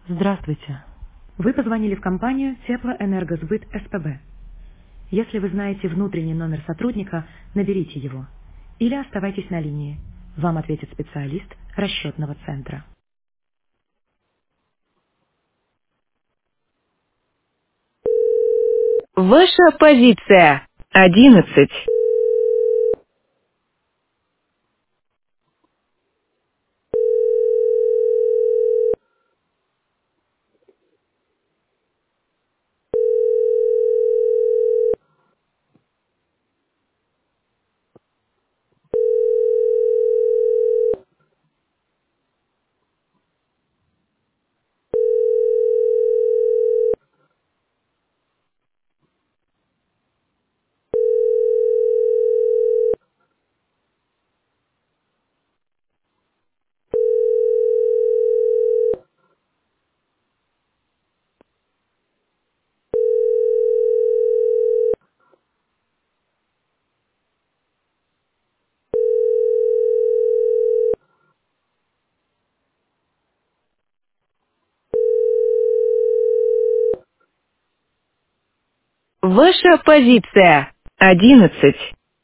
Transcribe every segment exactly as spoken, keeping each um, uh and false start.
Здравствуйте. Вы позвонили в компанию Теплоэнергосбыт СПБ. Если вы знаете внутренний номер сотрудника, наберите его. Или оставайтесь на линии. Вам ответит специалист расчетного центра. Ваша позиция. Одиннадцать. Ваша позиция. Одиннадцать.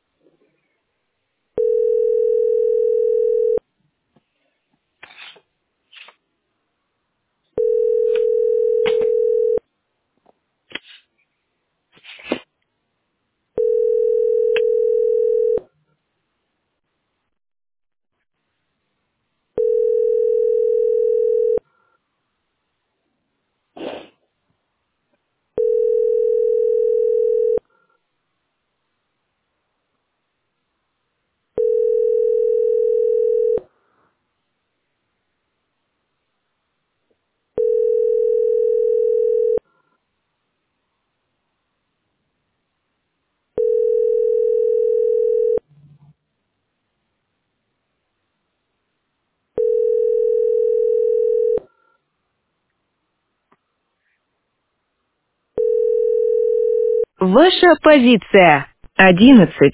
Ваша позиция. Одиннадцать.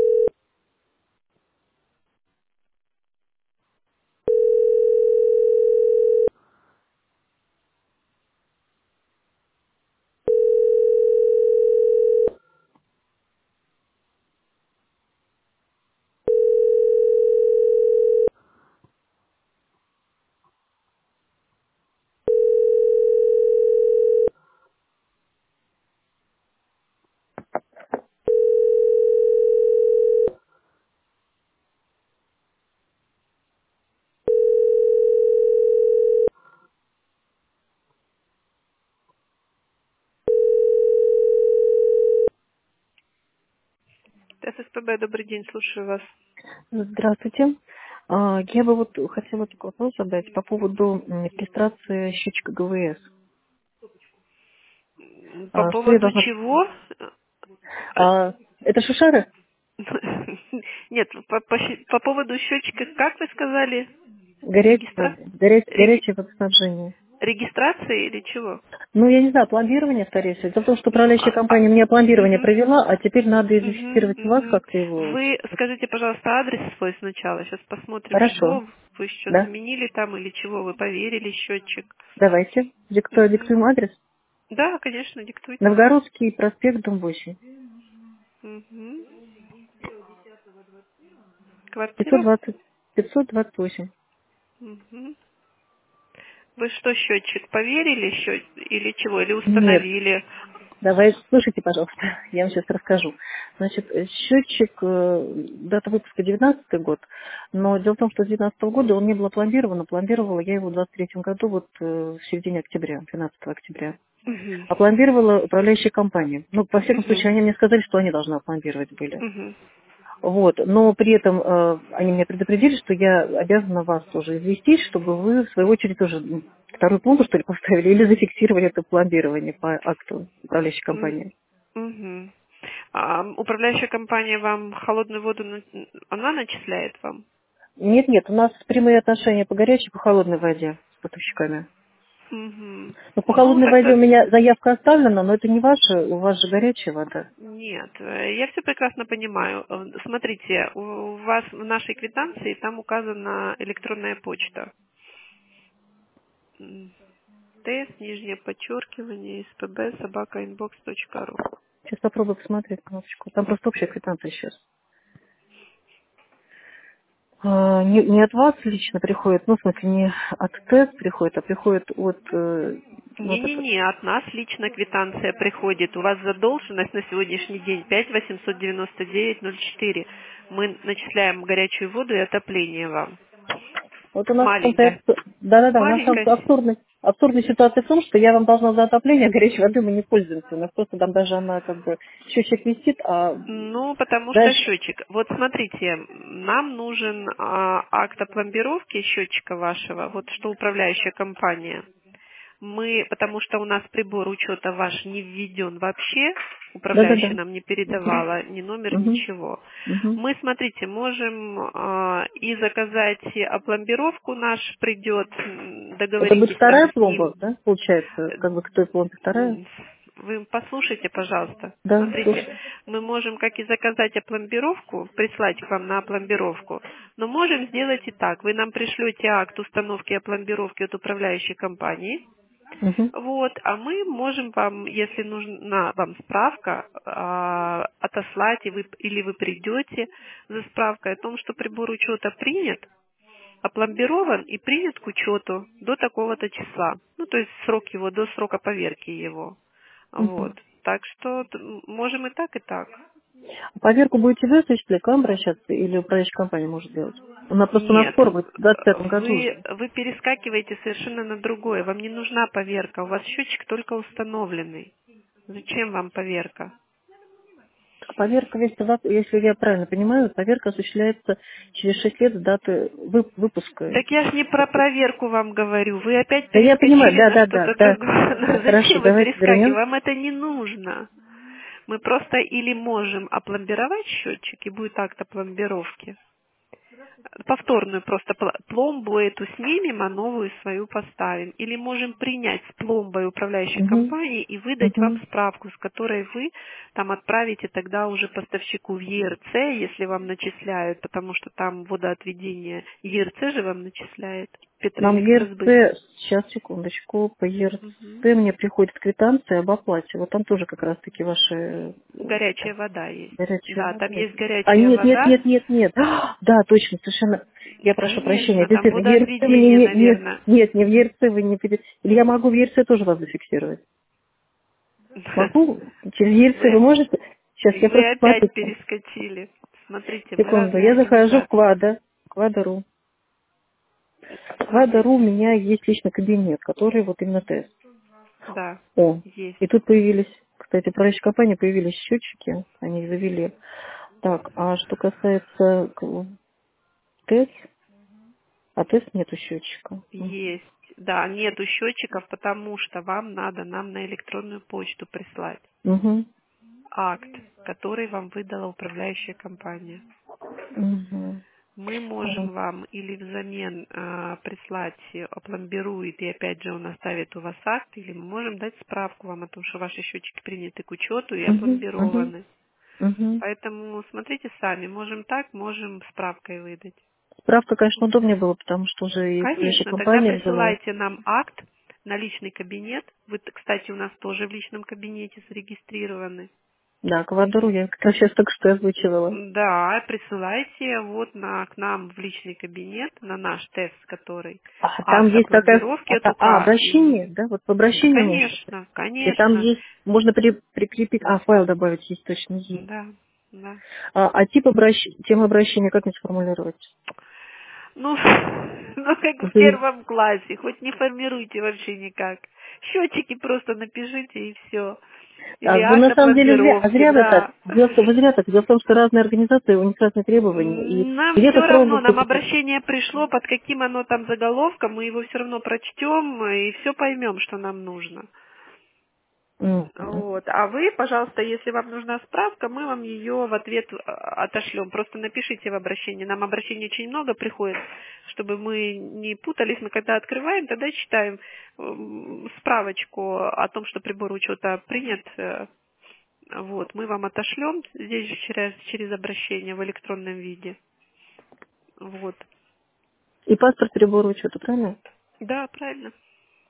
ТССПБ, добрый день, слушаю вас. Здравствуйте. А, Я бы вот хотела такой вопрос задать по поводу м, регистрации счетчика ГВС. М, По А, Что я поводу должна... чего? А, А, Это шишары? Нет, по, по щ- по поводу счетчика, как вы сказали? Горячее, Регистра... горя- реги- горячее водоснабжение. Регистрации или чего? Ну, я не знаю, пломбирование, скорее всего. Дело в том, что Ну, управляющая а, а, компания мне пломбирование мгм, провела, а теперь надо мгм, идентифицировать вас мгм. как-то его. Вы скажите, пожалуйста, адрес свой сначала. Сейчас посмотрим, Хорошо. что вы что Да. заменили там или чего вы поверили счетчик. Давайте. Дикту- Мгм. Диктуем адрес. Да, конечно, диктуйте. Новгородский проспект, дом восемь. Мгм. пятьсот Квартира. двадцать, пятьсот двадцать восемь. Мгм. Вы что, счетчик поверили счет или чего? Или Нет. установили? Давай, слушайте, пожалуйста, я вам сейчас расскажу. Значит, э, счетчик, э, дата выпуска девятнадцатый год, но дело в том, что с девятнадцатого года он не был опломбирован, опломбировала я его в двадцать третьем году, вот э, в середине октября, двенадцатого октября. Мгм. Опломбировала управляющая компания. Ну, во всяком Мгм. случае, они мне сказали, что они должны опломбировать были. Мгм. Вот, но при этом э, они меня предупредили, что я обязана вас тоже известить, чтобы вы, в свою очередь, тоже м, вторую пломбу, что ли, поставили или зафиксировали это пломбирование по акту управляющей М. компании. Мгм. А управляющая компания вам холодную воду, на- она начисляет вам? Нет, нет, у нас прямые отношения по горячей и по холодной воде с поставщиками. Мгм. Ну, по Ну, холодной воде тогда у меня заявка оставлена, но это не ваша, у вас же горячая вода. нет. Э, Я все прекрасно понимаю. Э, Смотрите, у вас в нашей квитанции там указана электронная почта. тест, нижнее подчеркивание, спб, собака, инбокс точка ру. Сейчас попробую посмотреть кнопочку. Там просто общая квитанция сейчас. А, не, не от вас лично приходит, ну, в смысле, не от ТЭС приходит, а приходит от... э, ну, от это- Не-не-не, от нас лично квитанция приходит. У вас задолженность на сегодняшний день пять восемьсот девяносто девять ноль четыре. Мы начисляем горячую воду и отопление вам. Вот у нас в том-то и Маленькая. абсу- Да-да-да, у нас там Маленькая. абсурдная, абсурдная ситуация в том, что я вам должна за отопление, а горячей воды мы не пользуемся. У нас просто там даже она как бы счетчик висит, а Ну, потому что дальше... счетчик. Вот смотрите, нам нужен а, акт о пломбировке счетчика вашего, вот что управляющая компания. Мы, потому что у нас прибор учета ваш не введен вообще, управляющая Да-да-да. нам не передавала ни номер, Угу. ничего. Угу. Мы, смотрите, можем а, и заказать опломбировку, наш придет, м, Это будет договоритесь там вторая с ним. пломба, да, получается? Как бы к той пломбе вторая? М, Вы послушайте, пожалуйста. Да, Смотрите, слушай. мы можем как и заказать опломбировку, прислать к вам на опломбировку, но можем сделать и так. Вы нам пришлете акт установки опломбировки от управляющей компании, Угу. вот, а мы можем вам, если нужна вам справка, а, отослать, и вы, или вы придете за справкой о том, что прибор учета принят, опломбирован и принят к учету до такого-то числа. Ну, то есть срок его, до срока поверки его. Угу. Вот. Так что т- можем и так, и так. Поверку будете вы осуществлять, к вам обращаться или управляющая компания может делать? Она просто у нас Нет, скоро будет в двадцать пятом году вы, уже. вы перескакиваете совершенно на другое. Вам не нужна поверка, у вас счетчик только установленный. Зачем вам поверка? Так поверка, если, вас- если я правильно понимаю, поверка осуществляется через шесть лет с даты вып- выпуска. Так я ж не про проверку вам говорю. Вы опять Да я понимаю, перескочили да, на да, да, что-то да. другое. Хорошо, Зачем вы давайте перескакиваете? вернем. Вам это не нужно. Мы просто или можем опломбировать счетчик, и будет акт опломбировки. Повторную просто пл- пломбу эту снимем, а новую свою поставим. Или можем принять с пломбой управляющей Угу. компании и выдать вам Угу. справку, с которой вы там отправите тогда уже поставщику в Е Эр Цэ, если вам начисляют, потому что там водоотведение Е Эр Цэ же вам начисляет, Нам Петроэлектросбыт. Е Эр Цэ, сейчас, секундочку, по Е Эр Мгм. Цэ мне приходит квитанция об оплате. Вот там тоже как раз-таки ваши э, Горячая вода есть. горячая Да, вода. там есть А горячая нет, нет, вода. нет, нет, нет. А, да, точно, совершенно. Я прошу прощения. Конечно, там Действительно, в Е Эр Цэ мне водоотведение, не, нет, наверное. нет, не в Е Эр Цэ вы не перед... Или я могу в Е Эр Цэ тоже вас зафиксировать? Могу? Через Е Эр Цэ вы Вы, можете? Сейчас я вы просто опять смотрите. перескочили. Смотрите, мы Секунду, разные я захожу в организации. Квада, Квада.ру. Квада.ру у Смотрите, меня есть личный кабинет, который вот именно тест. да, О, есть. и тут появились, кстати, в управляющей компании появились счетчики, они их завели. Так, а что касается к- тест, а тест нету счетчика. Есть. Да, нету счетчиков, потому что вам надо нам на электронную почту прислать Угу. акт, который вам выдала управляющая компания. Угу. Мы можем вам или взамен а, прислать, э, опломбирует, и опять же он оставит у вас акт, или мы можем дать справку вам о том, что ваши счетчики приняты к учету и Угу. Угу. опломбированы. Угу. Поэтому смотрите сами, можем так, можем справкой выдать. Справка, конечно, удобнее было, потому что уже и управляющая Конечно, тогда компания была. присылайте нам акт на личный кабинет. Вы, кстати, у нас тоже в личном кабинете зарегистрированы. Да, Квадру я как раз сейчас только что озвучивала. Да, присылайте вот на, к нам в личный кабинет, на наш тест, который А там акт есть такая... опломбировки А, от та- а, УК. И, обращение, да? Вот по обращению можно. конечно, И там конечно. есть, можно при- прикрепить... А, файл добавить есть, точно есть. Да, да. А, а тип обращения, тему обращения как мне сформулировать? Ну, ну, как в Вы- первом классе, хоть не формируйте вообще никак. Счетчики просто напишите и все. Или А, вы на акт самом деле зря, а опломбировки, зря вы так. да. Дело, в том- вы зря так. Дело в том, что разные организации, у них разные требования. И Нам где-то все строго равно, нам какие-то... обращение пришло, под каким оно там заголовком, мы его все равно прочтем и все поймем, что нам нужно. М, м. Вот. А вы, пожалуйста, если вам нужна справка, мы вам ее в ответ э, отошлем. Просто напишите в обращении. Нам обращений очень много приходит, чтобы мы не путались. Мы когда открываем, тогда читаем м, справочку о том, что прибор учета принят. э, Вот. Мы вам отошлем здесь же через, через обращение в электронном виде. Вот. И паспорт прибора учета, правильно? Да, правильно.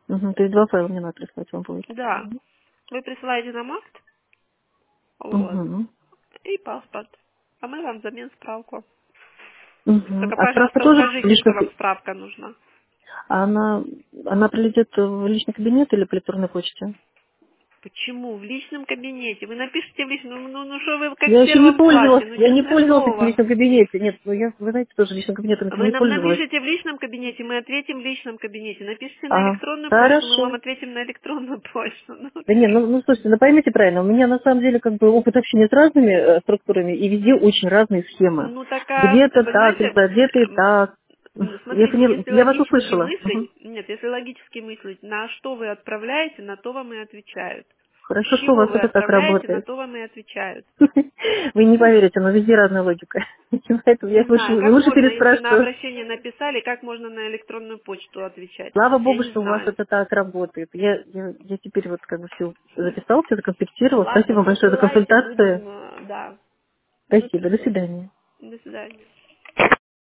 Угу. То есть два файла мне надо прислать вам будет. Да. Вы присылаете нам акт, вот, Угу. и паспорт. А мы вам взамен справку. Угу. Только, А справка пожалуйста, тоже в укажите, что личном... вам справка нужна. А она, она прилетит в личный кабинет или по электронной почте? Почему? В личном кабинете. Вы напишите в личном, ну, ну что вы как Я в еще не первом классе, пользовалась, ну я не честное пользовалась этим слово. личным кабинете. Нет, ну я, вы знаете, тоже личным кабинетом этим Вы не нам пользовалась. напишите в личном кабинете, мы ответим в личном кабинете. Напишите на Ага, электронную почту, мы вам хорошо. ответим на электронную почту. Ну, Да не, ну, ну слушайте, ну поймите правильно, у меня на самом деле как бы опыт общения с разными э, структурами, и везде очень разные схемы. ну такая, Где-то вы так, знаете, где-то и м, так. м, Я, смотрите, понял, если я вас логически услышала. Мгм. мыслить, нет, если логически мыслить, на что вы отправляете, на то вам и отвечают. С Хорошо, что у чего вас вы это так отправляете, на работает. то вам и отвечают. Вы не поверите, но везде разная логика. Поэтому я Не лучше, знаю, как лучше можно, если на переспрашиваю. обращение написали, как можно на электронную почту отвечать? Слава Я богу, не что у вас знаю. это так работает. Я, я, я теперь вот как бы все записала, все законспектировала. Ладно, Спасибо большое за присылайте, консультацию. будем, э, да, мы Спасибо, до присылаем. свидания. До свидания.